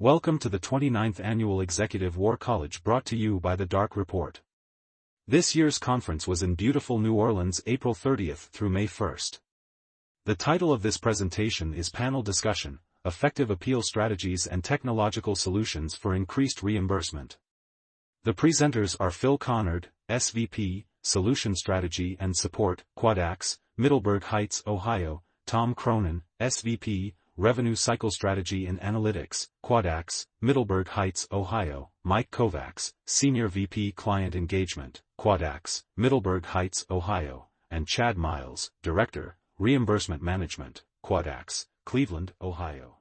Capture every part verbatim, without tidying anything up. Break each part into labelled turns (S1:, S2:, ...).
S1: Welcome to the twenty-ninth Annual Executive War College brought to you by the Dark Report. This year's conference was in beautiful New Orleans April thirtieth through May first. The title of this presentation is Panel Discussion, Effective Appeal Strategies and Technological Solutions for Increased Reimbursement. The presenters are Phil Connard, S V P, Solution Strategy and Support, Quadax, Middleburg Heights, Ohio, Tom Cronin, S V P, Revenue Cycle Strategy and Analytics, Quadax, Middleburg Heights, Ohio, Mike Kovacs, Senior V P Client Engagement, Quadax, Middleburg Heights, Ohio, and Chad Miles, Director, Reimbursement Management, Quadax, Cleveland, Ohio.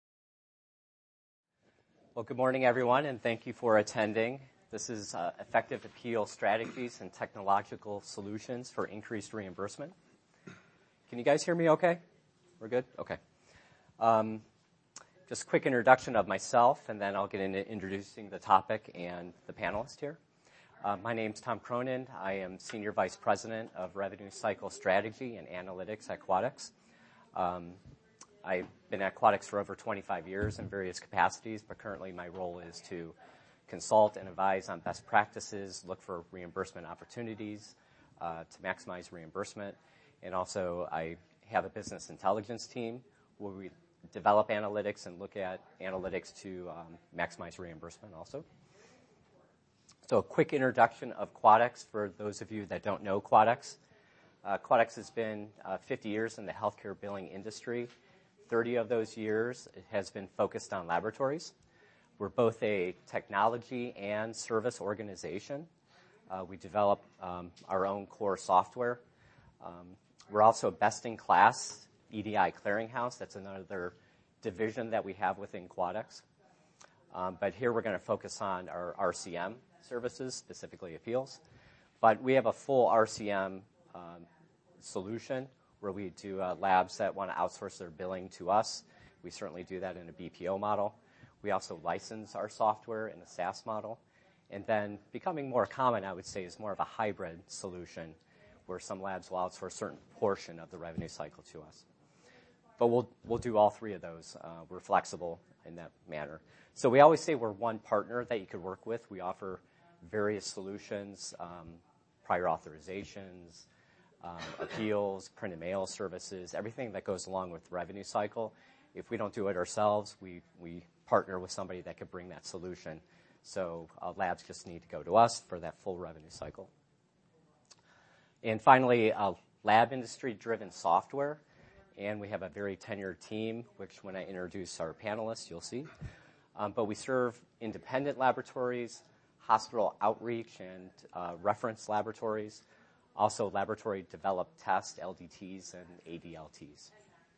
S2: Well, good morning, everyone, and thank you for attending. This is uh, Effective Appeal Strategies and Technological Solutions for Increased Reimbursement. Can you guys hear me okay? We're good? Okay. Um, just a quick introduction of myself, and then I'll get into introducing the topic and the panelists here. Uh, my name's Tom Cronin. I am Senior Vice President of Revenue Cycle Strategy and Analytics at Quadax. Um, I've been at Quadax for over twenty-five years in various capacities, but currently my role is to consult and advise on best practices, look for reimbursement opportunities uh, to maximize reimbursement, and also I have a business intelligence team where we develop analytics and look at analytics to um, maximize reimbursement also. So a quick introduction of Quadax for those of you that don't know Quadax. Uh, Quadax has been uh, fifty years in the healthcare billing industry. thirty of those years it has been focused on laboratories. We're both a technology and service organization. Uh, we develop um, our own core software. Um, we're also best-in-class E D I clearinghouse. That's another division that we have within Quadax. Um, but here we're going to focus on our R C M services, specifically appeals. But we have a full R C M um, solution where we do uh, labs that want to outsource their billing to us. We certainly do that in a B P O model. We also license our software in a SaaS model. And then becoming more common, I would say, is more of a hybrid solution where some labs will outsource a certain portion of the revenue cycle to us. But we'll we'll do all three of those. Uh, we're flexible in that manner. So we always say we're one partner that you could work with. We offer various solutions, um, prior authorizations, um, appeals, print and mail services, everything that goes along with the revenue cycle. If we don't do it ourselves, we, we partner with somebody that could bring that solution. So uh, labs just need to go to us for that full revenue cycle. And finally, uh, lab industry-driven software. And we have a very tenured team, which when I introduce our panelists, you'll see. Um, but we serve independent laboratories, hospital outreach and uh, reference laboratories, also laboratory-developed test, L D Ts, and A D L Ts.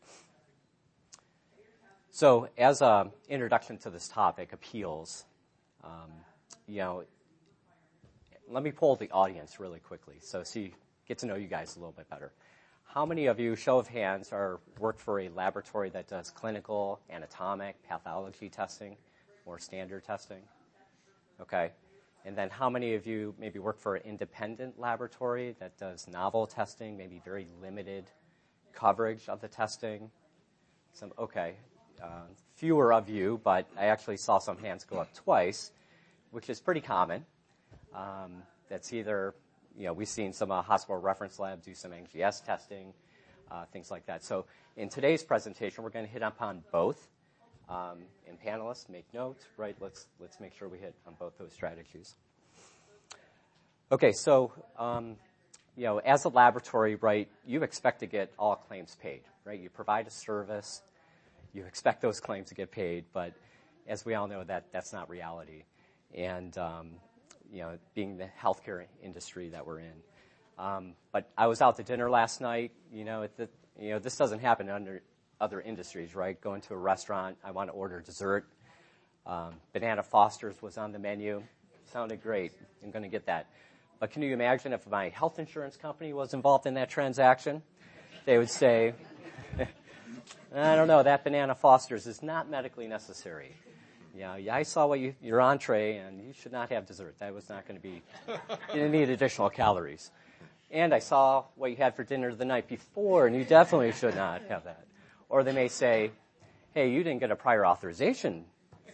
S2: So as an introduction to this topic, appeals, um, you know, let me poll the audience really quickly so see, get to know you guys a little bit better. How many of you, show of hands, are work for a laboratory that does clinical, anatomic, pathology testing, or standard testing? Okay. And then how many of you maybe work for an independent laboratory that does novel testing, maybe very limited coverage of the testing? Some, okay. Uh, fewer of you, but I actually saw some hands go up twice, which is pretty common. Um, that's either... You know, we've seen some uh, hospital reference labs do some N G S testing, uh, things like that. So in today's presentation, we're going to hit upon both. Um, and panelists, make notes, right? Let's let's make sure we hit on both those strategies. Okay, so um, you know, as a laboratory, right, you expect to get all claims paid, right? You provide a service, you expect those claims to get paid, but as we all know, that that's not reality. And um, you know, being the healthcare industry that we're in. Um, but I was out to dinner last night. You know, the, you know, this doesn't happen under other industries, right? Going to a restaurant, I want to order dessert. Um, Banana Foster's was on the menu. Sounded great. I'm going to get that. But can you imagine if my health insurance company was involved in that transaction? They would say, I don't know, that Banana Foster's is not medically necessary. Yeah, yeah, I saw what you, your entree, and you should not have dessert. That was not going to be, you didn't need additional calories. And I saw what you had for dinner the night before, and you definitely should not have that. Or they may say, hey, you didn't get a prior authorization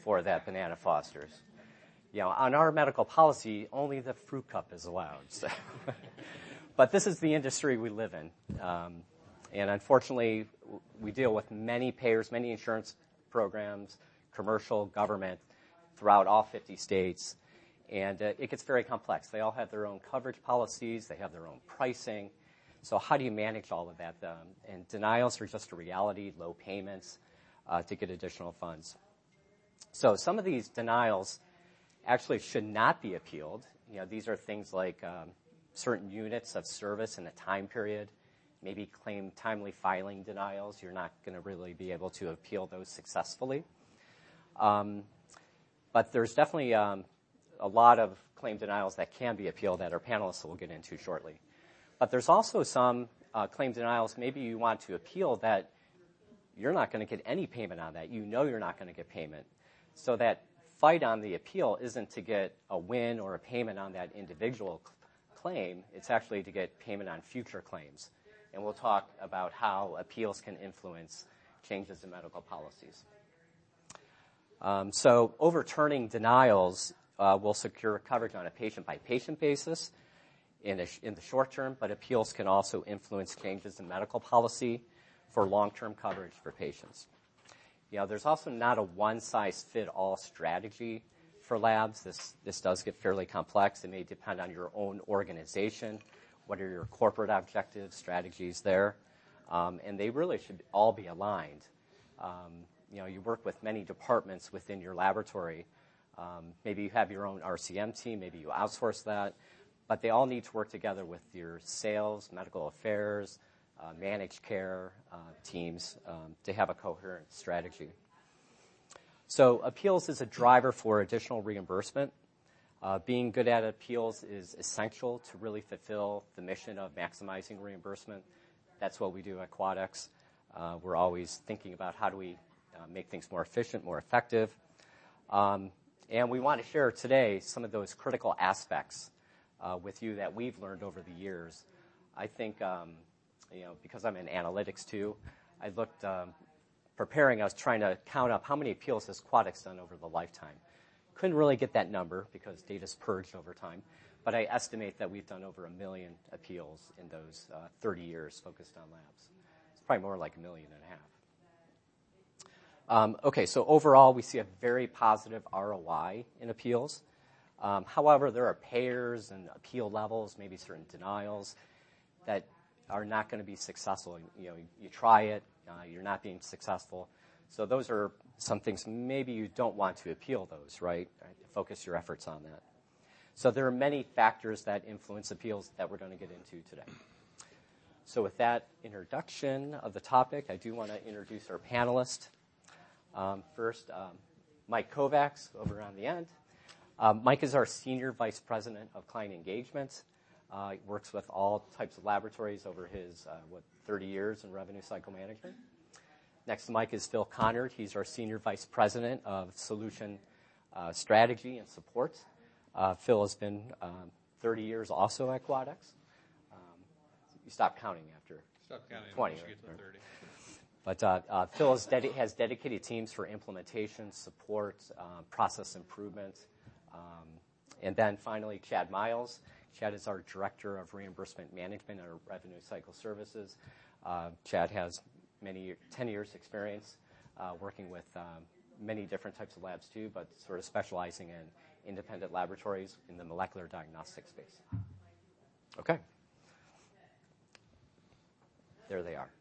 S2: for that Banana Foster's. You know, on our medical policy, only the fruit cup is allowed. So. But this is the industry we live in. Um, and unfortunately, we deal with many payers, many insurance programs, commercial, government, throughout all fifty states. And uh, it gets very complex. They all have their own coverage policies. They have their own pricing. So how do you manage all of that? Um, and denials are just a reality, low payments uh, to get additional funds. So some of these denials actually should not be appealed. You know, these are things like um, certain units of service in a time period, maybe claim timely filing denials. You're not going to really be able to appeal those successfully. Um, but there's definitely um, a lot of claim denials that can be appealed that our panelists will get into shortly. But there's also some uh, claim denials maybe you want to appeal that you're not going to get any payment on that. You know you're not going to get payment. So that fight on the appeal isn't to get a win or a payment on that individual cl- claim. It's actually to get payment on future claims. And we'll talk about how appeals can influence changes in medical policies. Um, so overturning denials uh, will secure coverage on a patient-by-patient basis in, a sh- in the short term, but appeals can also influence changes in medical policy for long-term coverage for patients. You know, there's also not a one-size-fit-all strategy for labs. This, this does get fairly complex. It may depend on your own organization. What are your corporate objectives, strategies there? Um, and they really should all be aligned. Um, you know, you work with many departments within your laboratory. Um, maybe you have your own R C M team. Maybe you outsource that. But they all need to work together with your sales, medical affairs, Uh, managed care uh, teams um, to have a coherent strategy. So appeals is a driver for additional reimbursement. Uh, being good at appeals is essential to really fulfill the mission of maximizing reimbursement. That's what we do at Quadax. Uh, we're always thinking about how do we uh, make things more efficient, more effective. Um, and we want to share today some of those critical aspects uh, with you that we've learned over the years. I think um, You know, because I'm in analytics too, I looked, um, preparing, I was trying to count up how many appeals has Quadax done over the lifetime. Couldn't really get that number because data's purged over time, but I estimate that we've done over a million appeals in those uh, thirty years focused on labs. It's probably more like a million and a half. Um, okay, so overall, we see a very positive R O I in appeals. Um, however, there are payers and appeal levels, maybe certain denials, that are not going to be successful. You know, you try it, uh, you're not being successful. So those are some things maybe you don't want to appeal those, right? right? Focus your efforts on that. So there are many factors that influence appeals that we're going to get into today. So with that introduction of the topic, I do want to introduce our panelists. Um, first, um, Mike Kovacs over on the end. Um, Mike is our Senior Vice President of Client Engagement. Uh, he works with all types of laboratories over his, uh, what, thirty years in revenue cycle management. Next to Mike is Phil Conard. He's our Senior Vice President of Solution uh, Strategy and Support. Uh, Phil has been um, thirty years also at Quadax. Um, you stopped counting after
S3: Stop counting
S2: twenty.
S3: Once you get to thirty.
S2: But uh, uh, Phil has, dedi- has dedicated teams for implementation, support, uh, process improvement. Um, and then finally, Chad Miles. Chad is our Director of Reimbursement Management and Revenue Cycle Services. Uh, Chad has many, ten years experience uh, working with um, many different types of labs too, but sort of specializing in independent laboratories in the molecular diagnostic space. Okay. There they are.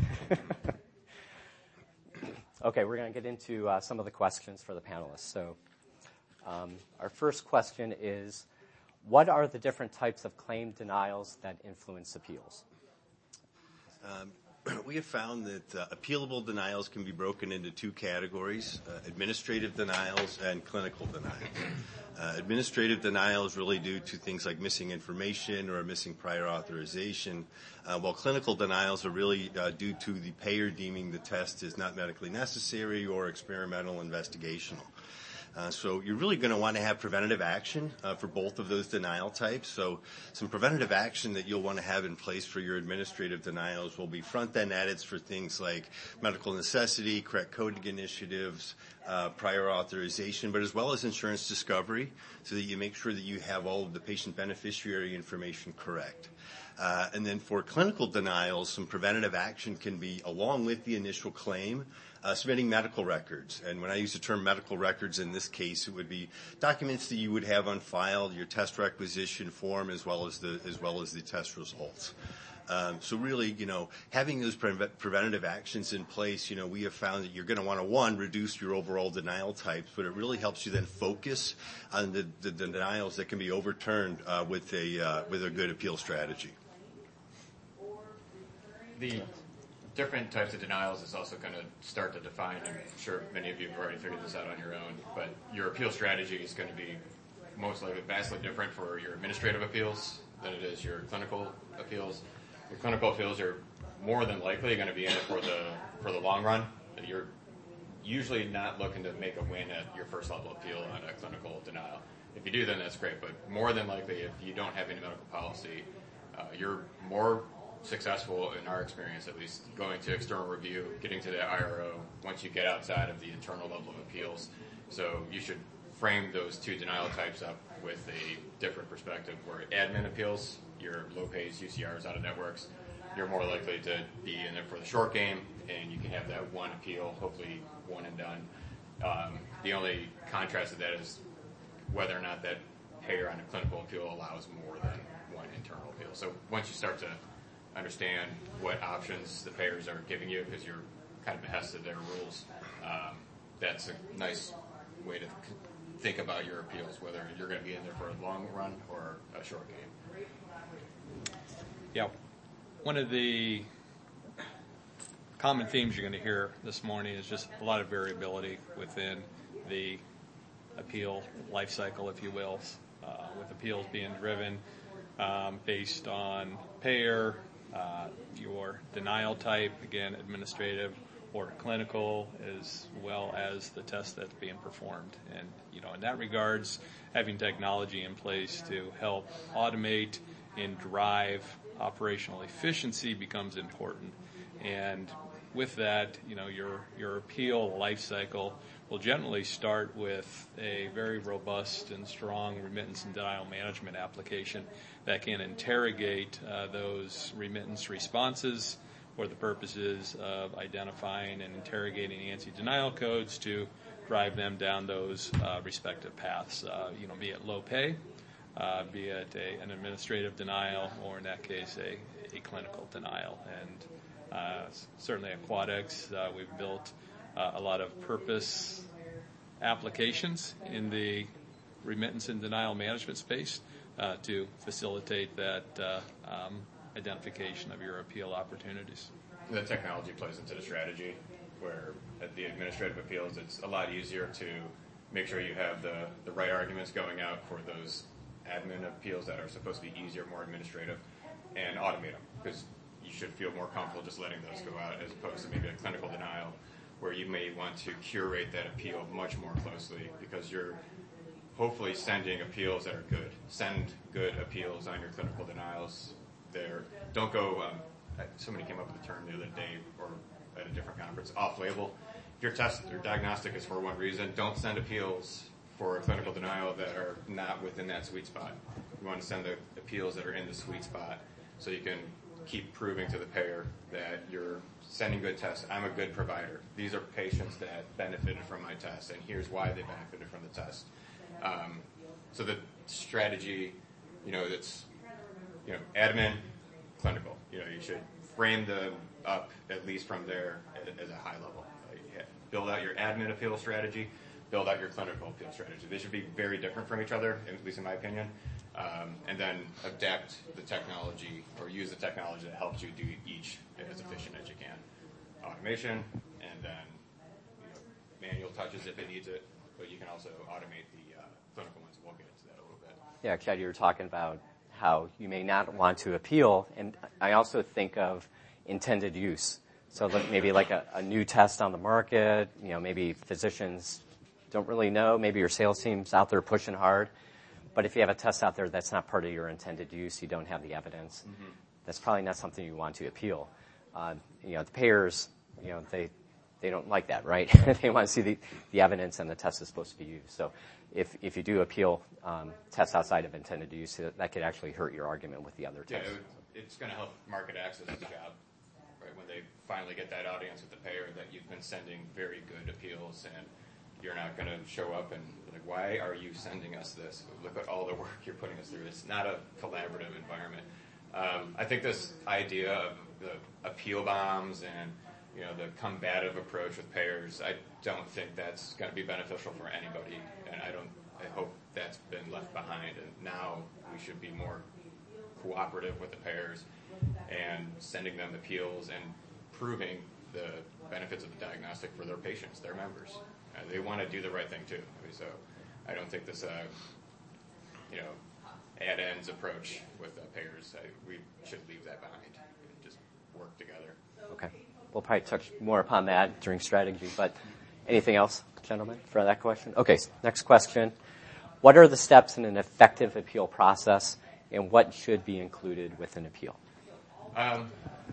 S2: Okay, we're going to get into uh, some of the questions for the panelists. So um, our first question is, what are the different types of claim denials that influence appeals?
S4: Um, we have found that uh, appealable denials can be broken into two categories, uh, administrative denials and clinical denials. Uh, administrative denials really due to things like missing information or a missing prior authorization, uh, while clinical denials are really uh, due to the payer deeming the test is not medically necessary or experimental investigational. Uh, so you're really going to want to have preventative action uh, for both of those denial types. So some preventative action that you'll want to have in place for your administrative denials will be front-end edits for things like medical necessity, correct coding initiatives, uh, prior authorization, but as well as insurance discovery, so that you make sure that you have all of the patient beneficiary information correct. Uh, and then for clinical denials, some preventative action can be, along with the initial claim, uh, submitting medical records. And when I use the term medical records in this case, it would be documents that you would have on file, your test requisition form, as well as the as well as the test results. Um, so really, you know, having those pre- preventative actions in place, you know, we have found that you're going to want to, one, reduce your overall denial types, but it really helps you then focus on the, the denials that can be overturned uh, with a uh, with a good appeal strategy.
S3: The different types of denials is also going to start to define, I'm sure many of you have already figured this out on your own, but your appeal strategy is going to be most likely vastly different for your administrative appeals than it is your clinical appeals. Your clinical appeals are more than likely going to be in it for the for the long run. You're usually not looking to make a win at your first level appeal on a clinical denial. If you do, then that's great, but more than likely, if you don't have any medical policy, uh, you're more successful, in our experience at least, going to external review, getting to the I R O once you get outside of the internal level of appeals. So you should frame those two denial types up with a different perspective, where admin appeals, your low pays, U C Rs, out of networks, you're more likely to be in it for the short game, and you can have that one appeal, hopefully one and done. Um, the only contrast to that is whether or not that payer on a clinical appeal allows more than one internal appeal. So once you start to understand what options the payers are giving you, because you're kind of behest of their rules, um, that's a nice way to think about your appeals, whether you're going to be in there for a long run or a short game.
S5: Yeah. One of the common themes you're going to hear this morning is just a lot of variability within the appeal life cycle, if you will, uh, with appeals being driven um, based on payer, uh, your denial type, again, administrative or clinical, as well as the test that's being performed. And, you know, in that regards, having technology in place to help automate and drive operational efficiency becomes important. And with that, you know, your your appeal life cycle will generally start with a very robust and strong remittance and denial management application that can interrogate uh, those remittance responses for the purposes of identifying and interrogating ANSI denial codes to drive them down those uh, respective paths, uh, you know, be it low pay, uh, be it a, an administrative denial, or in that case, a, a clinical denial. And uh, certainly at Quadex, uh, we've built uh, a lot of purpose applications in the remittance and denial management space uh, to facilitate that uh, um, identification of your appeal opportunities.
S3: The technology plays into the strategy, where at the administrative appeals, it's a lot easier to make sure you have the, the right arguments going out for those admin appeals that are supposed to be easier, more administrative, and automate them, because you should feel more comfortable just letting those go out as opposed to maybe a clinical denial, where you may want to curate that appeal much more closely, because you're hopefully sending appeals that are good. Send good appeals on your clinical denials. There, don't go, um, somebody came up with a term the other day or at a different conference, off-label. If your test or diagnostic is for one reason, don't send appeals for a clinical denial that are not within that sweet spot. You want to send the appeals that are in the sweet spot so you can keep proving to the payer that you're sending good tests. I'm a good provider. These are patients that benefited from my test, and here's why they benefited from the test. Um, so the strategy, you know, that's, you know, admin, clinical. You know, you should frame them up at least from there as a high level. Uh, yeah, build out your admin appeal strategy, build out your clinical appeal strategy. They should be very different from each other, at least in my opinion. Um, and then adapt the technology, or use the technology that helps you do each as efficient as you can. Automation, and then, you know, manual touches if it needs it, but you can also automate the uh, clinical ones. We'll get into that a little bit.
S2: Yeah, Chad, you were talking about how you may not want to appeal, and I also think of intended use. So maybe like a, a new test on the market, you know, maybe physicians don't really know. Maybe your sales team's out there pushing hard. But if you have a test out there that's not part of your intended use, you don't have the evidence, mm-hmm. that's probably not something you want to appeal. Uh, you know, the payers, you know, they they don't like that, right? They want to see the, the evidence and the test is supposed to be used. So if if you do appeal um, tests outside of intended use, that could actually hurt your argument with the other tests.
S3: Yeah, it would, it's going to help market access the job, right? When they finally get that audience with the payer that you've been sending very good appeals and you're not going to show up and be like, why are you sending us this? Look at all the work you're putting us through. It's not a collaborative environment. Um, I think this idea of the appeal bombs and, you know, the combative approach with payers, I don't think that's going to be beneficial for anybody. And I don't. I hope that's been left behind. And now we should be more cooperative with the payers and sending them appeals and proving the benefits of the diagnostic for their patients, their members. Uh, they want to do the right thing too. I mean, so I don't think this, uh, you know, ad ends approach with the payers. I, we should leave that behind and just work together.
S2: Okay, we'll probably touch more upon that during strategy. But anything else, gentlemen, for that question? Okay, next question: what are the steps in an effective appeal process, and what should be included with an appeal?
S3: Um,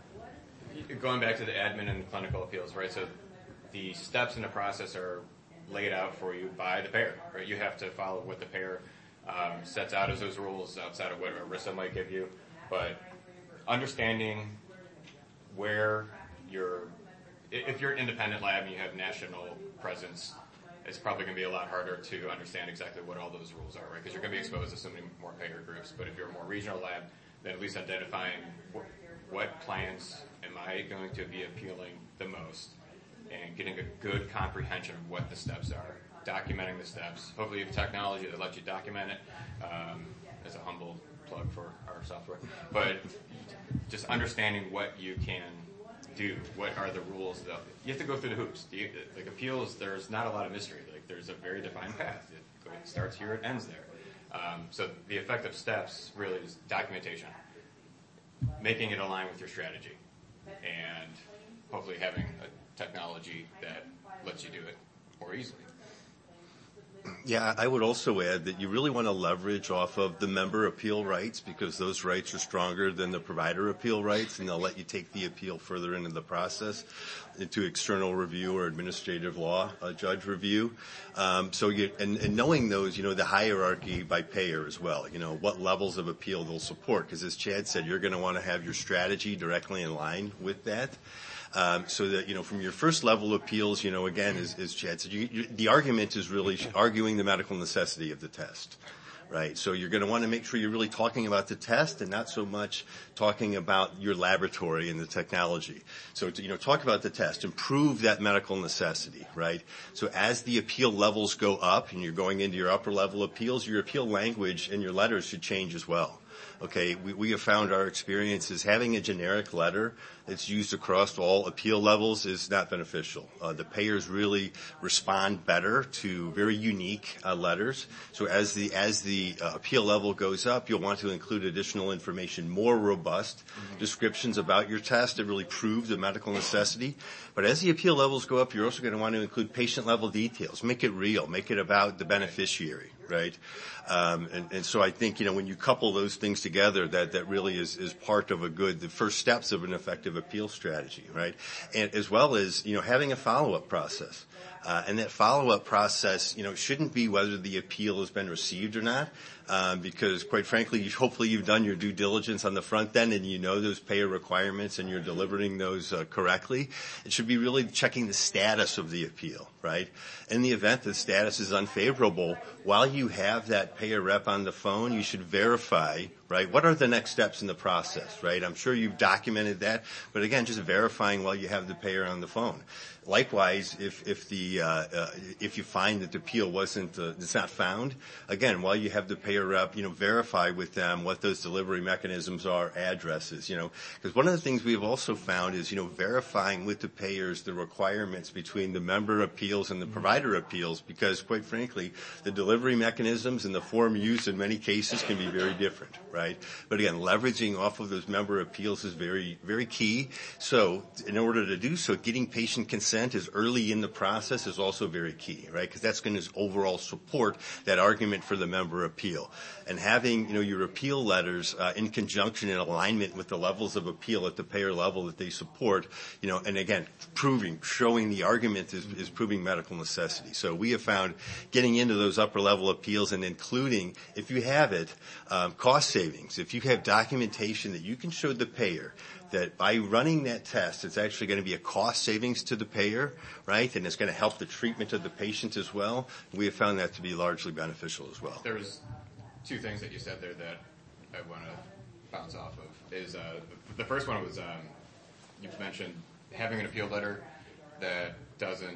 S3: going back to the admin and clinical appeals, right? So the steps in the process are laid out for you by the payer, right? You have to follow what the payer um, sets out as those rules outside of what ERISA might give you. But understanding where you're, if you're an independent lab and you have national presence, it's probably going to be a lot harder to understand exactly what all those rules are, right? Because you're going to be exposed to so many more payer groups. But if you're a more regional lab, then at least identifying what, what plans am I going to be appealing the most, and getting a good comprehension of what the steps are, documenting the steps. Hopefully you have technology that lets you document it, um, as a humble plug for our software. But just understanding what you can do, what are the rules. That, you have to go through the hoops. The, like appeals, there's not a lot of mystery. Like there's a very defined path. It, it starts here, it ends there. Um, so the effective steps really is documentation, making it align with your strategy, and hopefully having a technology that lets you do it more easily.
S4: Yeah, I would also add that you really want to leverage off of the member appeal rights, because those rights are stronger than the provider appeal rights, and they'll let you take the appeal further into the process, into external review or administrative law uh, judge review. Um, so, you, and, and knowing those, you know, the hierarchy by payer as well, you know, what levels of appeal they'll support, because as Chad said, you're going to want to have your strategy directly in line with that. Um, so that, you know, from your first level appeals, you know, again, as, as Chad said, you, you, the argument is really arguing the medical necessity of the test, right? So you're going to want to make sure you're really talking about the test and not so much talking about your laboratory and the technology. So, to, you know, talk about the test and prove that medical necessity, right? So as the appeal levels go up and you're going into your upper level appeals, your appeal language and your letters should change as well. Okay, we, we have found our experience is having a generic letter that's used across all appeal levels is not beneficial. Uh, the payers really respond better to very unique uh, letters. So as the as the uh, appeal level goes up, you'll want to include additional information, more robust mm-hmm. descriptions about your test that really prove the medical necessity. But as the appeal levels go up, you're also going to want to include patient-level details. Make it real. Make it about the beneficiary, right? Um, and, and so I think, you know, when you couple those things together, that, that really is, is part of a good, the first steps of an effective appeal strategy, right? And as well as, you know, having a follow-up process. Uh, and that follow-up process, you know, shouldn't be whether the appeal has been received or not, um, because quite frankly, you, hopefully you've done your due diligence on the front end and you know those payer requirements and you're delivering those uh, correctly. It should be really checking the status of the appeal, right? In the event that status is unfavorable, while you have that payer rep on the phone, you should verify, right, what are the next steps in the process, right? I'm sure you've documented that, but again, just verifying while you have the payer on the phone. Likewise, if if the uh, uh, if you find that the appeal wasn't uh, it's not found, again, while you have the payer rep, you know, verify with them what those delivery mechanisms are, addresses, you know, because one of the things we've also found is, you know, verifying with the payers the requirements between the member appeals and the provider appeals, because quite frankly, the delivery mechanisms and the form used in many cases can be very different, right? right? But again, leveraging off of those member appeals is very, very key. So in order to do so, getting patient consent as early in the process is also very key, right? Because that's going to overall support that argument for the member appeal. And having, you know, your appeal letters uh, in conjunction and alignment with the levels of appeal at the payer level that they support, you know, and again, proving, showing the argument is, is proving medical necessity. So we have found getting into those upper level appeals and including, if you have it, um, cost savings. If you have documentation that you can show the payer that by running that test, it's actually going to be a cost savings to the payer, right? And it's going to help the treatment of the patient as well. We have found that to be largely beneficial as well.
S3: There's two things that you said there that I want to bounce off of. Is uh, the first one was um, you mentioned having an appeal letter that doesn't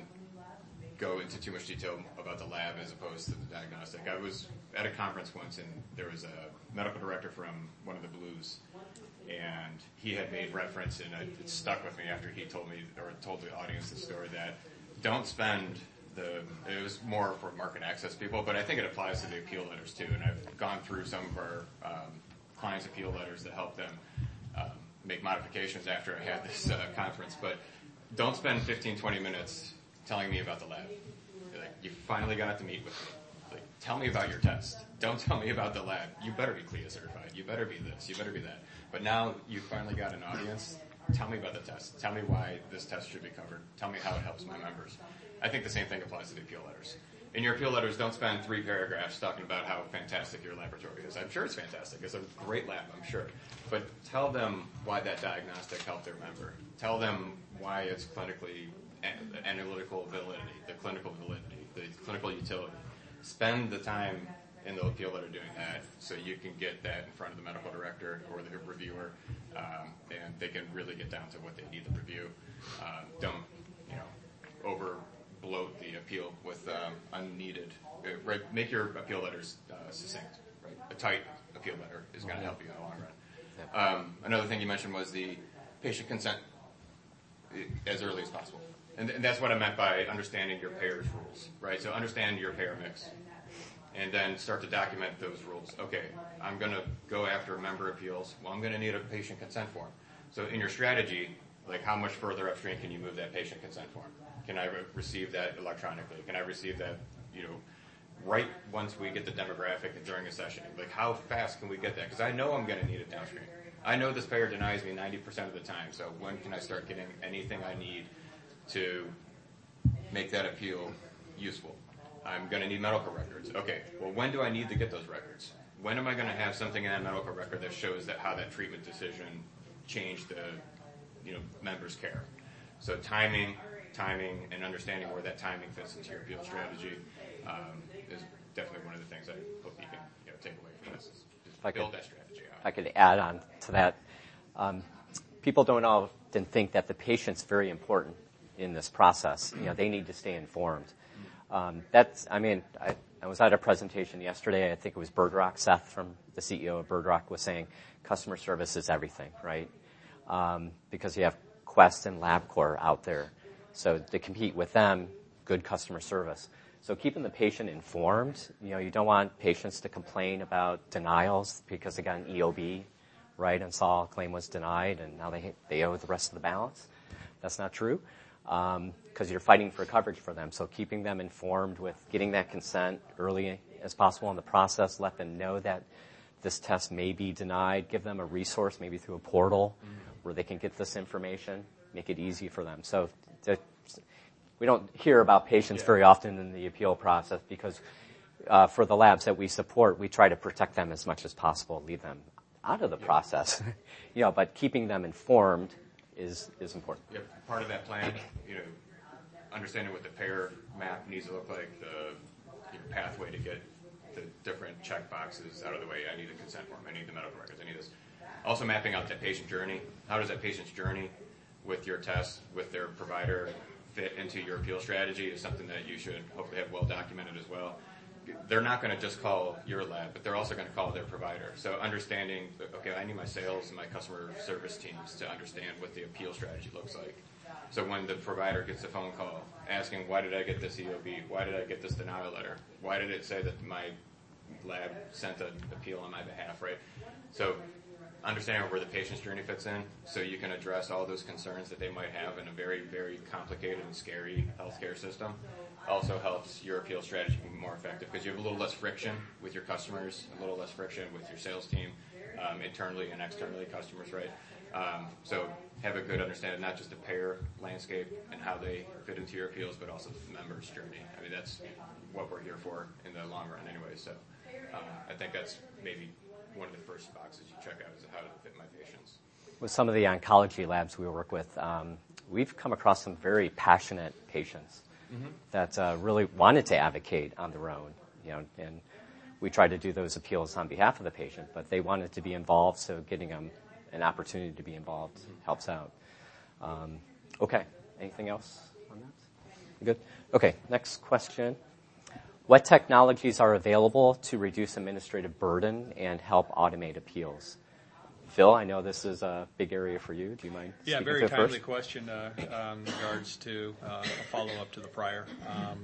S3: go into too much detail about the lab as opposed to the diagnostic. I was at a conference once and there was a medical director from one of the Blues, and he had made reference, and it stuck with me after he told me or told the audience the story, that don't spend the, it was more for market access people, but I think it applies to the appeal letters too, and I've gone through some of our um, clients' appeal letters to help them um, make modifications after I had this uh, conference, but don't spend fifteen, twenty minutes telling me about the lab. Like, you finally got to meet with me. Like, tell me about your test. Don't tell me about the lab. You better be CLIA certified. You better be this. You better be that. But now you finally got an audience. Tell me about the test. Tell me why this test should be covered. Tell me how it helps my members. I think the same thing applies to the appeal letters. In your appeal letters, don't spend three paragraphs talking about how fantastic your laboratory is. I'm sure it's fantastic. It's a great lab, I'm sure. But tell them why that diagnostic helped their member. Tell them why it's clinically analytical validity, the clinical validity, the clinical utility. Spend the time in the appeal letter doing that so you can get that in front of the medical director or the reviewer, um, and they can really get down to what they need to review. Um, don't, you know, over bloat the appeal with um, unneeded. Uh, right, make your appeal letters uh, succinct. Right, a tight appeal letter is going to help you in the long run. Um, another thing you mentioned was the patient consent as early as possible. And, th- and that's what I meant by understanding your payer's rules, right? So understand your payer mix and then start to document those rules. Okay, I'm going to go after member appeals. Well, I'm going to need a patient consent form. So in your strategy, like how much further upstream can you move that patient consent form? Can I re- receive that electronically? Can I receive that, you know, right once we get the demographic during a session? Like how fast can we get that? Because I know I'm going to need it downstream. I know this payer denies me ninety percent of the time, so when can I start getting anything I need to make that appeal useful? I'm going to need medical records. Okay, well, when do I need to get those records? When am I going to have something in that medical record that shows that how that treatment decision changed the, you know, member's care? So timing, timing, and understanding where that timing fits into your appeal strategy um, is definitely one of the things I hope you can, you know, take away from this. Is just build that strategy out.
S2: I could add on to that. Um, people don't often think that the patient's very important in this process. You know, they need to stay informed. Um, that's, I mean, I, I was at a presentation yesterday. I think it was Bird Rock. Seth, from the C E O of Bird Rock, was saying customer service is everything, right? Um, because you have Quest and LabCorp out there. So to compete with them, good customer service. So keeping the patient informed, you know, you don't want patients to complain about denials because they got an E O B, right, and saw a claim was denied and now they they owe the rest of the balance. That's not true. Um, because you're fighting for coverage for them. So keeping them informed with getting that consent early as possible in the process, let them know that this test may be denied, give them a resource, maybe through a portal mm-hmm. where they can get this information, make it easy for them. So to, we don't hear about patients yeah. very often in the appeal process because uh, for the labs that we support, we try to protect them as much as possible, leave them out of the yeah. process. you know, but keeping them informed is is important.
S3: Yeah, part of that plan, you know, understanding what the payer map needs to look like, the your pathway to get the different check boxes out of the way. I need a consent form. I need the medical records. I need this. Also mapping out that patient journey. How does that patient's journey with your test, with their provider, fit into your appeal strategy is something that you should hopefully have well documented as well. They're not going to just call your lab, but they're also going to call their provider. So understanding, okay, I need my sales and my customer service teams to understand what the appeal strategy looks like. So when the provider gets a phone call asking, why did I get this E O B? Why did I get this denial letter? Why did it say that my lab sent an appeal on my behalf, right? So understanding where the patient's journey fits in, so you can address all those concerns that they might have in a very, very complicated and scary healthcare system, also helps your appeal strategy be more effective because you have a little less friction with your customers, a little less friction with your sales team, um, internally and externally customers, right? Um, so have a good understanding, not just the payer landscape and how they fit into your appeals, but also the member's journey. I mean, that's what we're here for in the long run anyway. So um, I think that's maybe one of the first boxes you check out is how to fit my patients.
S2: With some of the oncology labs we work with, um, we've come across some very passionate patients mm-hmm. that uh, really wanted to advocate on their own, you know, and we try to do those appeals on behalf of the patient, but they wanted to be involved, so getting them an opportunity to be involved helps out. Um, okay, anything else on that? Good. Okay, next question. What technologies are available to reduce administrative burden and help automate appeals? Phil, I know this is a big area for you. Do you mind
S5: Yeah,
S2: speaking
S5: very
S2: to it
S5: timely
S2: first?
S5: question uh, um, in regards to uh, a follow-up to the prior. Um,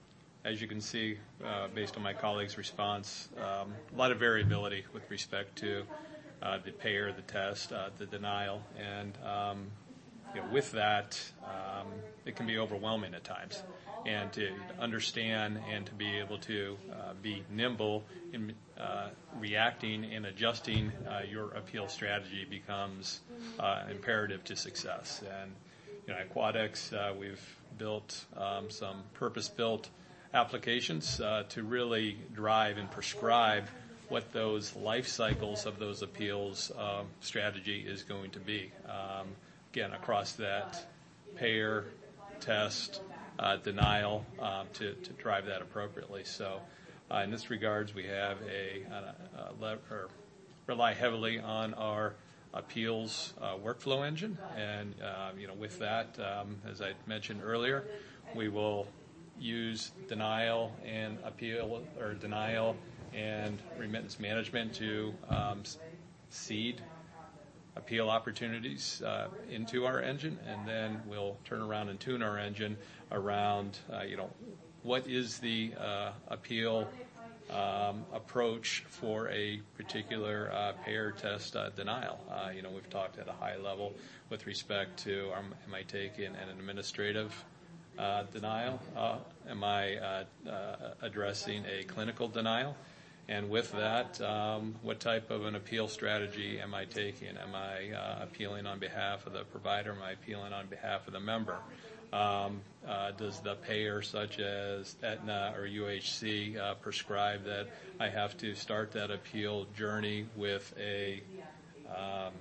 S5: as you can see, uh, based on my colleague's response, um, a lot of variability with respect to uh, the payer, the test, uh, the denial, and um, you know, with that, um, it can be overwhelming at times. And to understand and to be able to uh, be nimble in uh, reacting and adjusting uh, your appeal strategy becomes uh, imperative to success. And you know, at Quadex, uh, we've built um, some purpose-built applications uh, to really drive and prescribe what those life cycles of those appeals uh, strategy is going to be. Um, again, across that payer, test, Uh, denial uh, to, to drive that appropriately. So uh, in this regards, we have a, a, a le- or rely heavily on our appeals uh, workflow engine. And, uh, you know, with that, um, as I mentioned earlier, we will use denial and appeal or denial and remittance management to um, seed appeal opportunities uh, into our engine, and then we'll turn around and tune our engine around, uh, you know, what is the uh, appeal um, approach for a particular uh, payer test uh, denial. Uh, you know, we've talked at a high level with respect to, um, am I taking an administrative uh, denial? Uh, am I uh, uh, addressing a clinical denial? And with that, um, what type of an appeal strategy am I taking? Am I uh, appealing on behalf of the provider? Am I appealing on behalf of the member? Um, uh, does the payer, such as Aetna or U H C, uh, prescribe that I have to start that appeal journey with a um,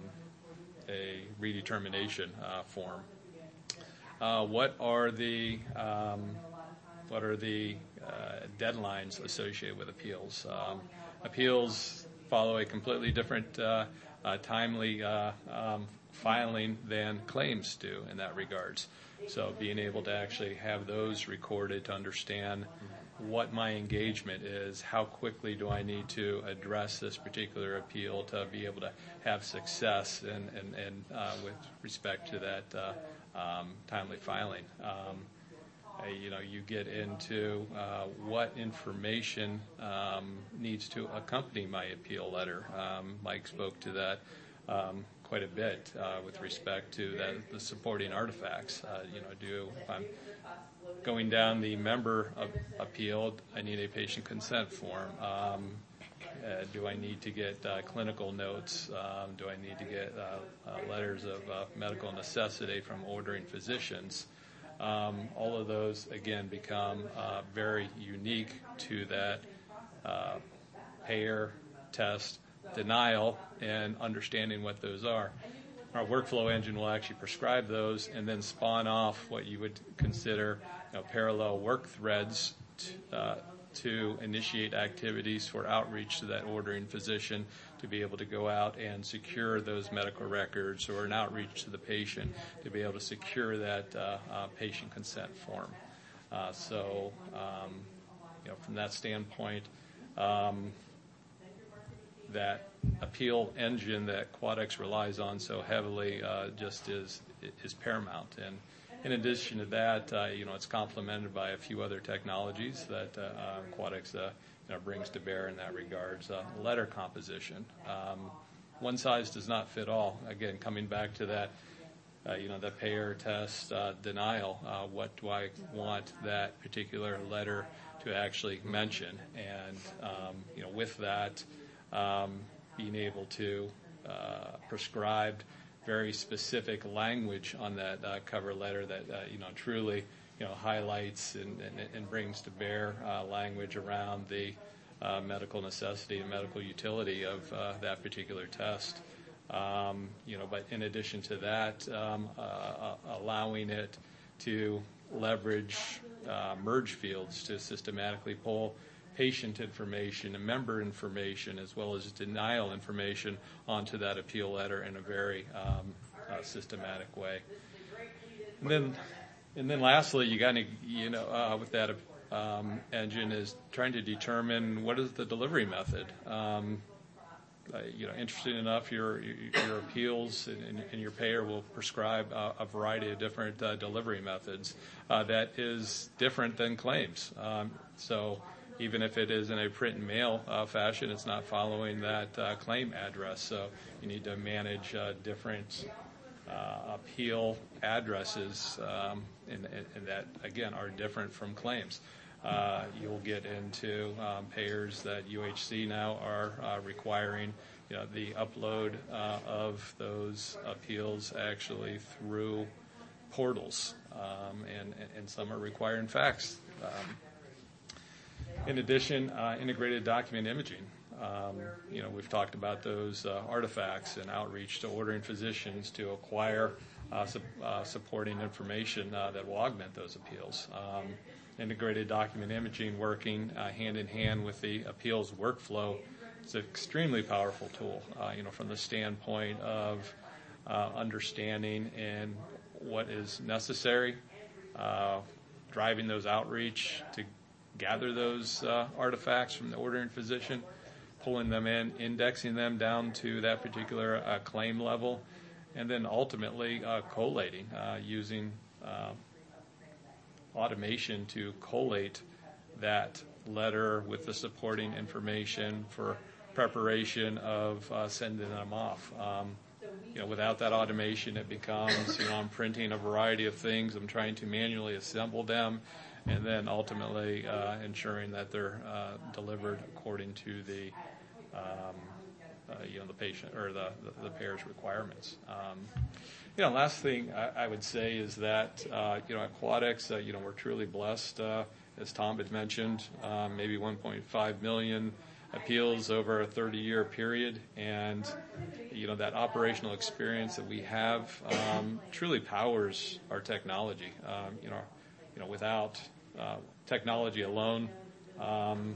S5: a redetermination uh, form? Uh, what are the um, what are the uh, deadlines associated with appeals? Um, appeals follow a completely different uh, uh, timely uh, um, filing than claims do in that regards. So being able to actually have those recorded to understand what my engagement is, how quickly do I need to address this particular appeal to be able to have success and, and, and uh, with respect to that uh, um, timely filing. Um, uh, you know, you get into uh, what information um, needs to accompany my appeal letter. Um, Mike spoke to that um, quite a bit uh, with respect to that, the supporting artifacts. Uh, you know, do if I'm going down the member of appeal, I need a patient consent form. Um, uh, do I need to get uh, clinical notes? Um, do I need to get uh, uh, letters of uh, medical necessity from ordering physicians? Um, all of those, again, become uh, very unique to that uh, payer, test, denial, and understanding what those are. Our workflow engine will actually prescribe those and then spawn off what you would consider, you know, parallel work threads t- uh, to initiate activities for outreach to that ordering physician to be able to go out and secure those medical records, or an outreach to the patient to be able to secure that uh, uh, patient consent form. Uh, so, um, you know, from that standpoint, um, that appeal engine that Quadex relies on so heavily uh, just is is paramount. And in addition to that, uh, you know, it's complemented by a few other technologies that uh, uh, Quadex uh, you know, brings to bear in that regards. Uh, letter composition. Um, one size does not fit all. Again, coming back to that, uh, you know, the payer test uh, denial. Uh, what do I want that particular letter to actually mention? And um, you know, with that, um, being able to uh, prescribe very specific language on that uh, cover letter that uh, you know truly you know highlights and, and, and brings to bear uh, language around the uh, medical necessity and medical utility of uh, that particular test. Um, you know, but in addition to that, um, uh, allowing it to leverage uh, merge fields to systematically pull patient information and member information as well as denial information onto that appeal letter in a very um, uh, systematic way. And then, and then lastly, you got to, you know, uh, with that um, engine is trying to determine what is the delivery method. Um, uh, you know, interesting enough, your your appeals and, and your payer will prescribe uh, a variety of different uh, delivery methods uh, that is different than claims. Um, so. Even if it is in a print and mail uh, fashion, it's not following that uh, claim address. So you need to manage uh, different uh, appeal addresses, um, and, and that, again, are different from claims. Uh, you'll get into um, payers that U H C now are uh, requiring, you know, the upload uh, of those appeals actually through portals, um, and, and some are requiring fax. Um, In addition, uh, integrated document imaging. Um, you know, we've talked about those uh, artifacts and outreach to ordering physicians to acquire uh, su- uh, supporting information uh, that will augment those appeals. Um, integrated document imaging working uh, hand in hand with the appeals workflow is an extremely powerful tool, uh, you know, from the standpoint of uh, understanding and what is necessary, uh, driving those outreach to gather those uh, artifacts from the ordering physician, pulling them in, indexing them down to that particular uh, claim level, and then ultimately uh, collating, uh, using uh, automation to collate that letter with the supporting information for preparation of uh, sending them off. Um, you know, without that automation, it becomes, you know, I'm printing a variety of things, I'm trying to manually assemble them, and then ultimately uh, ensuring that they're uh, delivered according to the, um, uh, you know, the patient or the, the, the payer's requirements. Um, you know, last thing I, I would say is that, uh, you know, at Quadex, uh, you know, we're truly blessed, uh, as Tom had mentioned, um, maybe one point five million appeals over a thirty-year period, and, you know, that operational experience that we have um, truly powers our technology. Um, you know, You know, without uh, technology alone um,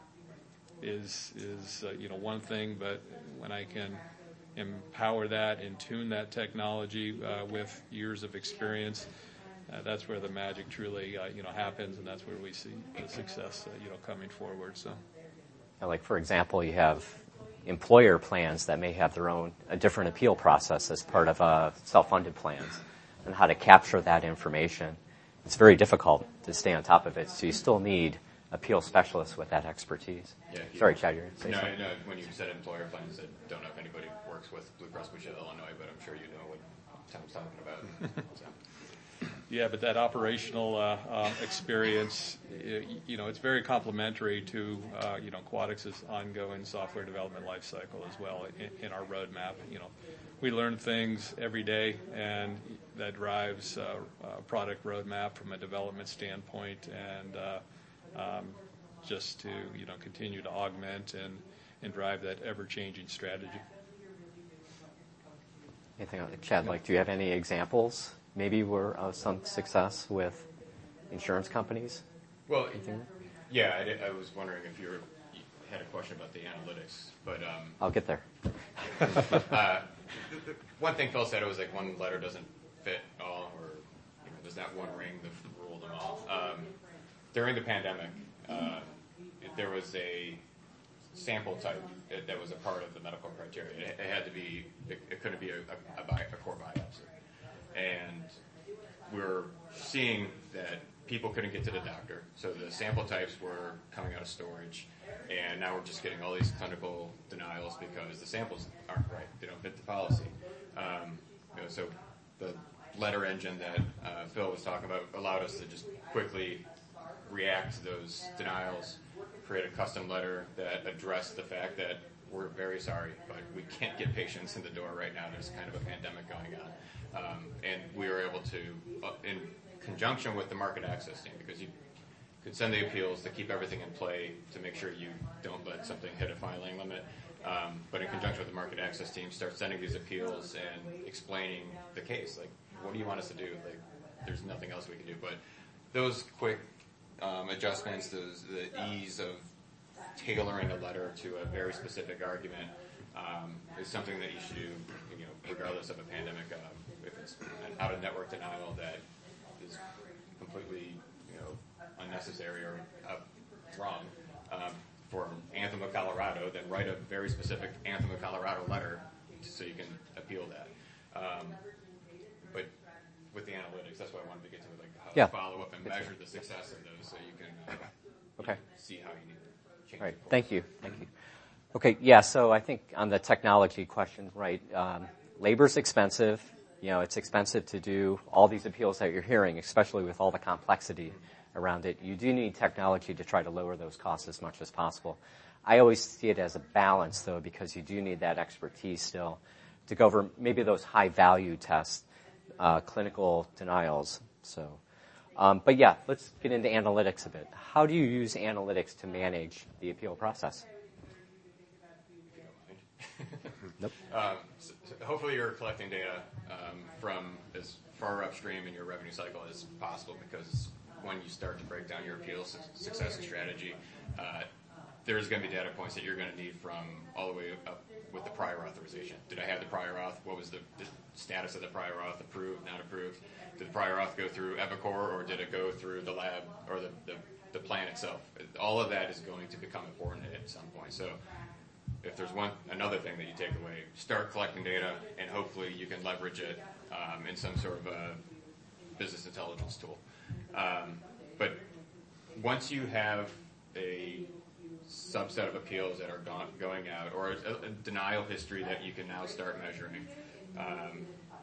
S5: is is uh, you know one thing, but when I can empower that and tune that technology uh, with years of experience, uh, that's where the magic truly uh, you know happens, and that's where we see the success uh, you know coming forward. So,
S2: like for example, you have employer plans that may have their own a different appeal process as part of uh, self-funded plans, and how to capture that information. It's very difficult to stay on top of it, so you still need appeal specialists with that expertise.
S3: Yeah,
S2: Sorry, Chad, you're going to say
S3: no,
S2: something.
S3: No, when you said employer plans, I don't know if anybody works with Blue Cross Blue Shield of Illinois, but I'm sure you know what Tom's talking about. So.
S5: Yeah, but that operational uh, uh, experience, you know, it's very complementary to, uh, you know, Quadex's ongoing software development life cycle as well in, in our roadmap. You know, we learn things every day, and that drives uh, a product roadmap from a development standpoint, and uh, um, just to, you know, continue to augment and, and drive that ever-changing strategy.
S2: Anything else? Chad, like, do you have any examples? Maybe we're of some success with insurance companies?
S3: Well, yeah, I, did, I was wondering if you, were, you had a question about the analytics, but um,
S2: I'll get there.
S3: uh, the, the one thing Phil said, it was like one letter doesn't fit all, or you know, does not one ring the, rule them all. Um, during the pandemic, uh, it, there was a sample type that, that was a part of the medical criteria. It, it had to be, it, it couldn't be a, a, a, bi- a core biopsy. And we're seeing that people couldn't get to the doctor, so the sample types were coming out of storage, and now we're just getting all these clinical denials because the samples aren't right. They don't fit the policy. Um, you know, so the letter engine that uh, Phil was talking about allowed us to just quickly react to those denials, create a custom letter that addressed the fact that we're very sorry, but we can't get patients in the door right now. There's kind of a pandemic going on. Um, and we were able to, uh, in conjunction with the market access team, because you could send the appeals to keep everything in play to make sure you don't let something hit a filing limit. Um, but in conjunction with the market access team, start sending these appeals and explaining the case. Like, what do you want us to do? Like, there's nothing else we can do. But those quick um, adjustments, those, the ease of tailoring a letter to a very specific argument um, is something that you should do, you know, regardless of a pandemic. Uh, if it's an out-of-network denial that is completely, you know, unnecessary or uh, wrong um, for Anthem of Colorado, then write a very specific Anthem of Colorado letter so you can appeal that. Um, but with the analytics, that's what I wanted to get to, like how
S2: yeah.
S3: to follow up and measure the success of those, so you can uh,
S2: okay.
S3: you can see how you need to change.
S2: Right.
S3: it.
S2: Thank you. Thank you. Okay. Yeah. So I think on the technology question, right? Um, labor's expensive. You know, it's expensive to do all these appeals that you're hearing, especially with all the complexity around it. You do need technology to try to lower those costs as much as possible. I always see it as a balance, though, because you do need that expertise still to go over maybe those high-value tests, uh, clinical denials. So, um, but yeah, let's get into analytics a bit. How do you use analytics to manage the appeal process? Nope.
S3: Um, so, so hopefully you're collecting data um, from as far upstream in your revenue cycle as possible, because when you start to break down your appeals success and strategy, uh, there's going to be data points that you're going to need from all the way up with the prior authorization. Did I have the prior auth? What was the, the status of the prior auth? Approved, not approved? Did the prior auth go through Epicor, or did it go through the lab or the, the, the plan itself? All of that is going to become important at some point. So if there's one another thing that you take away, start collecting data, and hopefully you can leverage it um, in some sort of a business intelligence tool. Um, but once you have a subset of appeals that are gone, going out, or a, a denial history that you can now start measuring, um,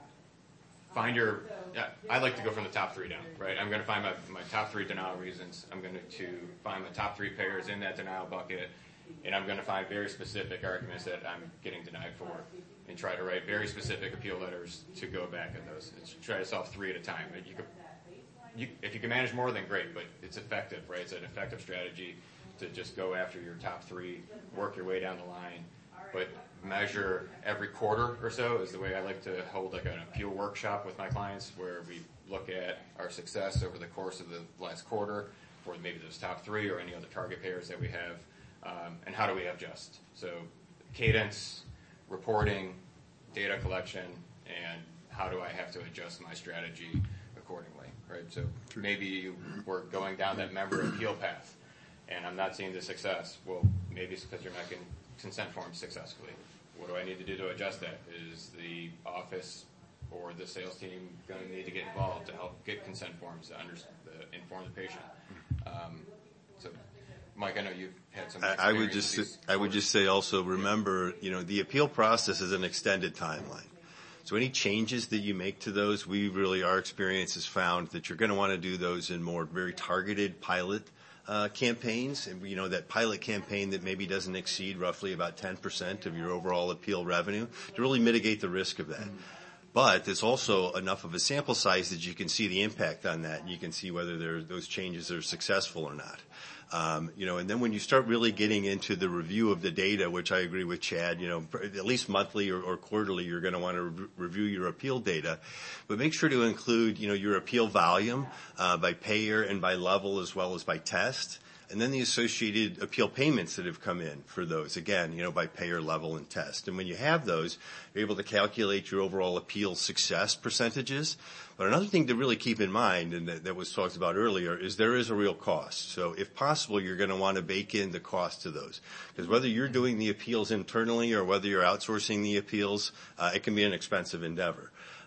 S3: find your, yeah, I like to go from the top three down, right? I'm going to find my, my top three denial reasons. I'm going to, to find my top three payers in that denial bucket, and I'm going to find very specific arguments that I'm getting denied for, and try to write very specific appeal letters to go back at those. And try to solve three at a time. You could, you, if you can manage more, then great, but it's effective, right? It's an effective strategy to just go after your top three, work your way down the line, but measure every quarter or so is the way I like to hold like an appeal workshop with my clients, where we look at our success over the course of the last quarter for maybe those top three or any other target pairs that we have, um, and how do we adjust. So cadence, reporting, data collection, and how do I have to adjust my strategy accordingly, right? So maybe you were going down that member appeal path, and I'm not seeing the success. Well, maybe it's because you're not getting consent forms successfully. What do I need to do to adjust that? Is the office or the sales team going to need to get involved to help get consent forms to under, the, inform the patient? Um, so, Mike, I know you've had some experience.
S4: I would just, I would just say also remember, you know, the appeal process is an extended timeline. So any changes that you make to those, we really, our experience has found that you're going to want to do those in more very targeted pilot Uh, campaigns, and you know, that pilot campaign that maybe doesn't exceed roughly about ten percent of your overall appeal revenue, to really mitigate the risk of that. Mm-hmm. But there's also enough of a sample size that you can see the impact on that, and you can see whether there, those changes are successful or not. Um, you know, and then when you start really getting into the review of the data, which I agree with Chad, you know, at least monthly or, or quarterly, you're going to want to re- review your appeal data, but make sure to include, you know, your appeal volume uh, by payer and by level as well as by test, and then the associated appeal payments that have come in for those, again, you know, by payer, level, and test. And when you have those, you're able to calculate your overall appeal success percentages. But another thing to really keep in mind, and that, that was talked about earlier, is there is a real cost. So if possible, you're going to want to bake in the cost to those. Because whether you're doing the appeals internally or whether you're outsourcing the appeals, uh, it can be an expensive endeavor.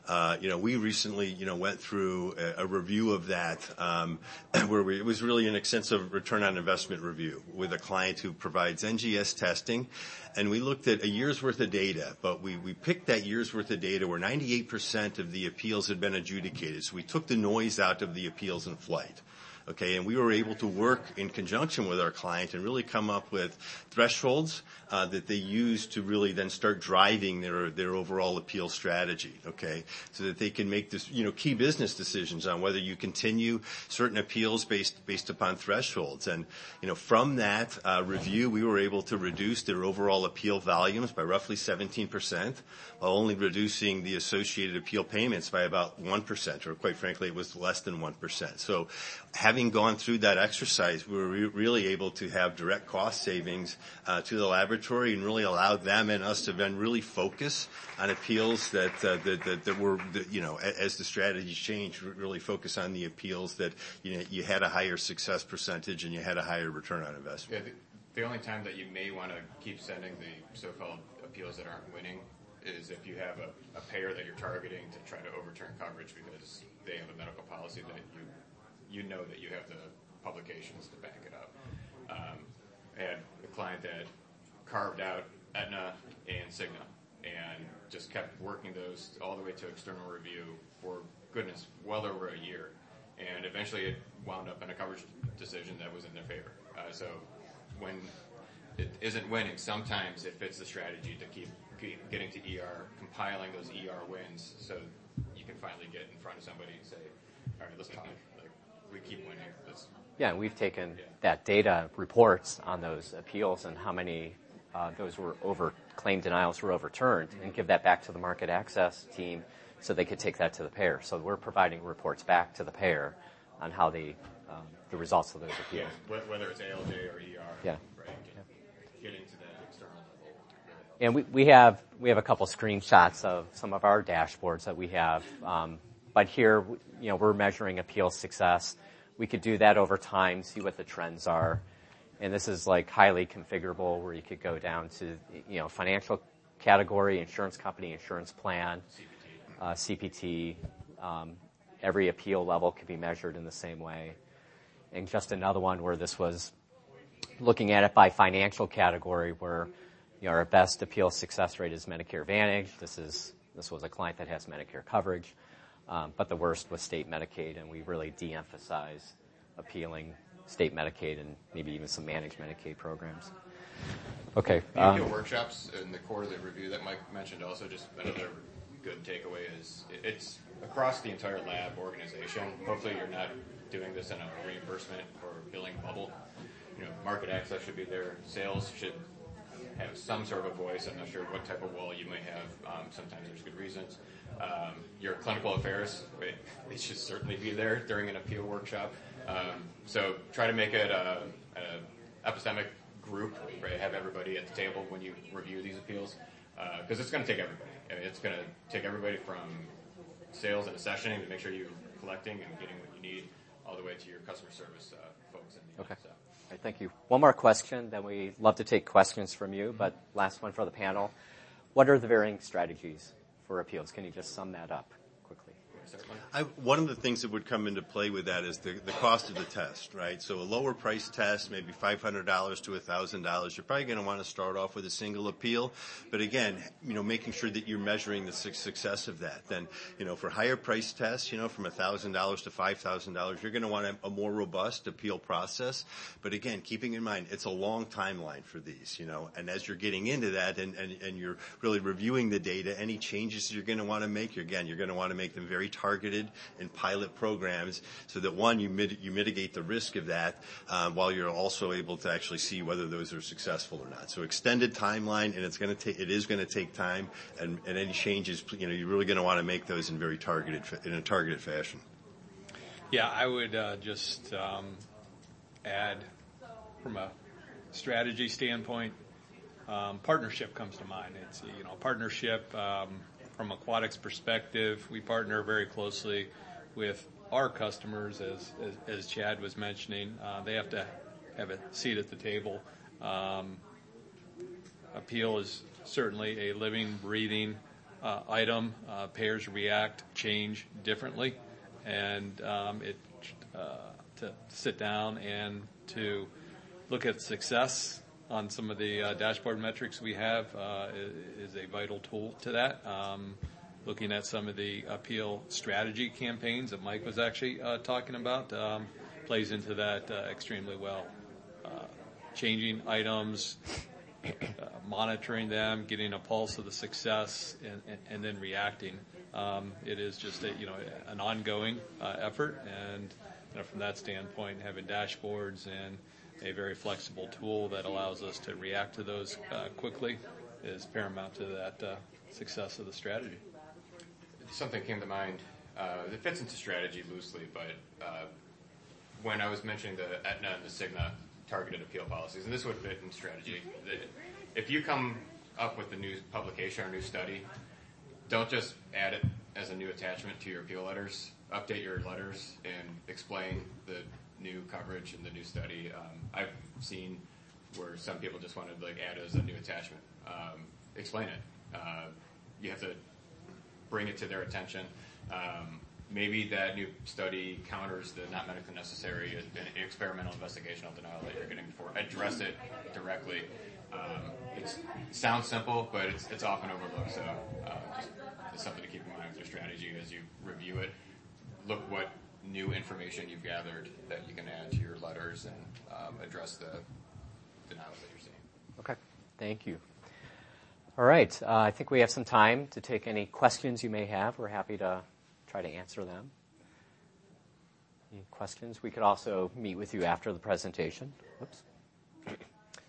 S4: Uh, you know, we recently, you know, went through a, a review of that, um, where we, it was really an extensive return on investment review with a client who provides N G S testing. And we looked at a year's worth of data, but we, we picked that year's worth of data where ninety-eight percent of the appeals had been adjudicated. So we took the noise out of the appeals in flight. Okay, and we were able to work in conjunction with our client and really come up with thresholds uh, that they use to really then start driving their their overall appeal strategy. Okay, so that they can make this, you know, key business decisions on whether you continue certain appeals based based upon thresholds. And you know, from that uh, review, we were able to reduce their overall appeal volumes by roughly seventeen percent, while only reducing the associated appeal payments by about one percent, or quite frankly, it was less than one percent. So having Having gone through that exercise, we were re- really able to have direct cost savings uh, to the laboratory and really allowed them and us to then really focus on appeals that uh, that, that, that were, that, you know, as the strategy changed, really focus on the appeals that, you know, you had a higher success percentage and you had a higher return on investment.
S3: Yeah, the, the only time that you may want to keep sending the so-called appeals that aren't winning is if you have a, a payer that you're targeting to try to overturn coverage because they have a medical policy that you you know that you have the publications to back it up. Um, I had a client that carved out Aetna and Cigna and just kept working those all the way to external review for, goodness, well over a year. And eventually it wound up in a coverage decision that was in their favor. Uh, so when it isn't winning, sometimes it fits the strategy to keep, keep getting to E R, compiling those E R wins so you can finally get in front of somebody and say, all right, let's talk. We keep winning. That's
S2: Yeah, and we've taken
S3: yeah.
S2: that data reports on those appeals and how many uh, those were over claim denials were overturned, and give that back to the market access team so they could take that to the payer. So we're providing reports back to the payer on how the um, the results of those appeals.
S3: Yeah, whether it's A L J or E R.
S2: Yeah.
S3: Right. Get, getting to that external level.
S2: And we, we have we have a couple screenshots of some of our dashboards that we have. Um, But here, you know, we're measuring appeal success. We could do that over time, see what the trends are. And this is like highly configurable where you could go down to, you know, financial category, insurance company, insurance plan,
S3: C P T.
S2: Uh, C P T. Um, every appeal level could be measured in the same way. And just another one where this was looking at it by financial category where, you know, our best appeal success rate is Medicare Advantage. This is this was a client that has Medicare coverage. Um, but the worst was state Medicaid, and we really de-emphasize appealing state Medicaid and maybe even some managed Medicaid programs. Okay.
S3: The
S2: Um,
S3: appeal workshops in the quarterly review that Mike mentioned also, just another good takeaway is it's across the entire lab organization. Hopefully you're not doing this in a reimbursement or billing bubble. You know, market access should be there. Sales should have some sort of a voice. I'm not sure what type of wall you may have. Um, sometimes there's good reasons. Um, your clinical affairs, they should certainly be there during an appeal workshop. Um, so try to make it a, a epistemic group, right? Have everybody at the table when you review these appeals, because uh, it's going to take everybody. I mean, it's going to take everybody from sales and accessioning to make sure you're collecting and getting what you need, all the way to your customer service uh, folks. In the
S2: okay.
S3: end, so.
S2: All right, thank you. One more question, then we love to take questions from you, but last one for the panel. What are the varying strategies for appeals? Can you just sum that up quickly?
S4: I, one of the things that would come into play with that is the, the cost of the test, right? So a lower price test, maybe five hundred dollars to one thousand dollars, you're probably going to want to start off with a single appeal. But again, you know, making sure that you're measuring the su- success of that. Then, you know, for higher price tests, you know, from one thousand dollars to five thousand dollars, you're going to want a, a more robust appeal process. But again, keeping in mind, it's a long timeline for these, you know, and as you're getting into that and, and, and you're really reviewing the data, any changes you're going to want to make, again, you're going to want to make them very targeted in pilot programs so that, one, you, mit- you mitigate the risk of that um, while you're also able to actually see whether those are successful or not. So extended timeline, and it's going to take, it is going to take time, and, and any changes, you know, you're really going to want to make those in very targeted, in a targeted fashion.
S5: Yeah, I would uh, just um, add from a strategy standpoint, um, partnership comes to mind. It's, you know, partnership um, from Aquatics perspective. We partner very closely with our customers, as as, as Chad was mentioning. Uh, they have to have a seat at the table. Um, appeal is certainly a living, breathing uh, item, uh, payers react, change differently, and um, it uh, to sit down and to look at success on some of the uh, dashboard metrics we have uh, is a vital tool to that. Um, looking at some of the appeal strategy campaigns that Mike was actually uh, talking about um, plays into that uh, extremely well. Uh, changing items, uh, monitoring them, getting a pulse of the success, and, and, and then reacting. Um, it is just a, you know, an ongoing uh, effort, and you know, from that standpoint, having dashboards and a very flexible tool that allows us to react to those uh, quickly is paramount to that uh, success of the strategy.
S3: Something came to mind. Uh, it fits into strategy loosely, but uh, when I was mentioning the Aetna and the Cigna targeted appeal policies, and this would fit in strategy, the, if you come up with a new publication or a new study, don't just add it as a new attachment to your appeal letters. Update your letters and explain the new coverage and the new study. Um, I've seen where some people just want to like add it as a new attachment. Um, explain it. Uh, you have to bring it to their attention. Um, maybe that new study counters the not medically necessary experimental investigational denial that you're getting before. Address it directly. Um, it's, it sounds simple, but it's, it's often overlooked. So uh, just, it's something to keep in mind with your strategy as you review it. Look what new information you've gathered that you can add to your letters and um, address the denials that you're seeing.
S2: Okay, thank you. All right, uh, I think we have some time to take any questions you may have. We're happy to try to answer them. Any questions? We could also meet with you after the presentation. Whoops. Any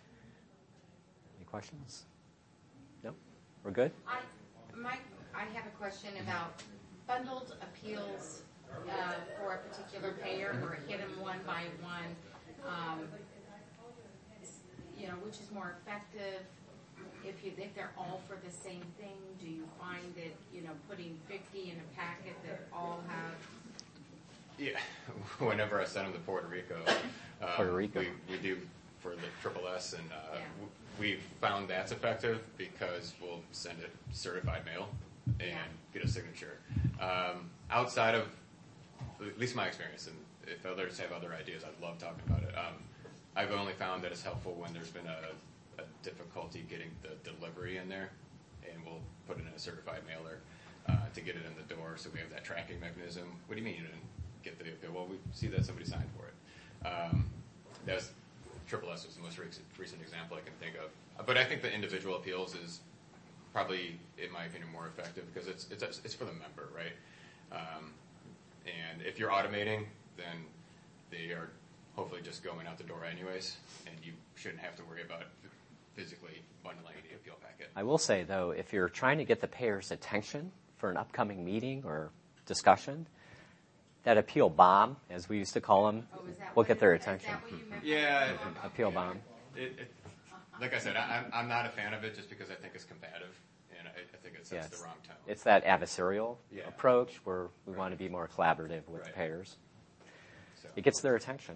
S2: questions? No? We're good?
S6: I, Mike, I have a question about bundled appeals uh, for a particular payer, or hit them one by one. Um, you know, which is more effective? If you if they're all for the same thing, do you find that, you know, putting fifty in a packet that all have?
S3: Yeah, whenever I send them to Puerto Rico, um,
S2: Puerto Rico.
S3: We, we do for the Triple S, and uh,
S6: Yeah.
S3: w- we've found that's effective because we'll send it certified mail and
S6: Yeah.
S3: get a signature. Um, outside of, at least my experience, and if others have other ideas, I'd love talking about it. Um, I've only found that it's helpful when there's been a a difficulty getting the delivery in there, and we'll put it in a certified mailer uh, to get it in the door, so we have that tracking mechanism. What do you mean you didn't get the appeal? Well, we see that somebody signed for it. Um, that's Triple S was the most recent, recent example I can think of. Uh, but I think the individual appeals is probably, in my opinion, more effective because it's it's it's for the member, right? Um, and if you're automating, then they are hopefully just going out the door anyways, and you shouldn't have to worry about physically bundling the appeal packet.
S2: I will say, though, if you're trying to get the payer's attention for an upcoming meeting or discussion, that appeal bomb, as we used to call them,
S6: Oh, is that
S2: will
S6: what
S2: get
S6: it-
S2: their
S6: is that
S2: attention.
S6: what you meant by
S3: Yeah,
S6: appeal bomb?
S2: Appeal bomb.
S3: It, it, like I said, I, I'm, I'm not a fan of it just because I think it's combative, and I, I think it sets
S2: Yes.
S3: the wrong tone.
S2: It's that adversarial
S3: Yeah.
S2: approach where we want to be more collaborative with
S3: Right.
S2: the payers.
S3: So.
S2: It gets their attention.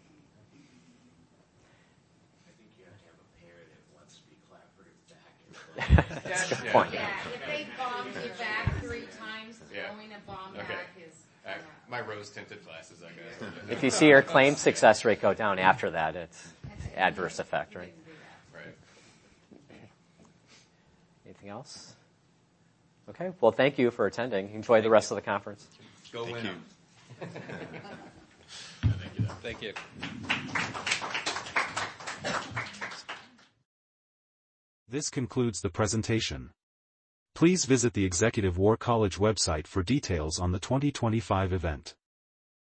S7: I think you have to have a payer that wants to be collaborative back.
S2: That's a good
S3: Yeah.
S2: point.
S6: Yeah, if they bombed you back three times,
S3: Yeah.
S6: throwing a bomb
S3: Okay.
S6: back is.
S3: Uh,
S6: yeah.
S3: my rose-tinted glasses, I guess.
S2: If you see your claim success rate go down after that, it's
S6: That's-
S2: adverse effect,
S6: you
S2: right?
S6: didn't do that.
S3: Right.
S2: Anything else? Okay. Well, thank you for attending. Enjoy the rest of the conference.
S3: Go
S4: Thank
S3: win
S4: you.
S3: them.
S4: Thank you.
S5: Thank you.
S1: This concludes the presentation. Please visit the Executive War College website for details on the twenty twenty-five event.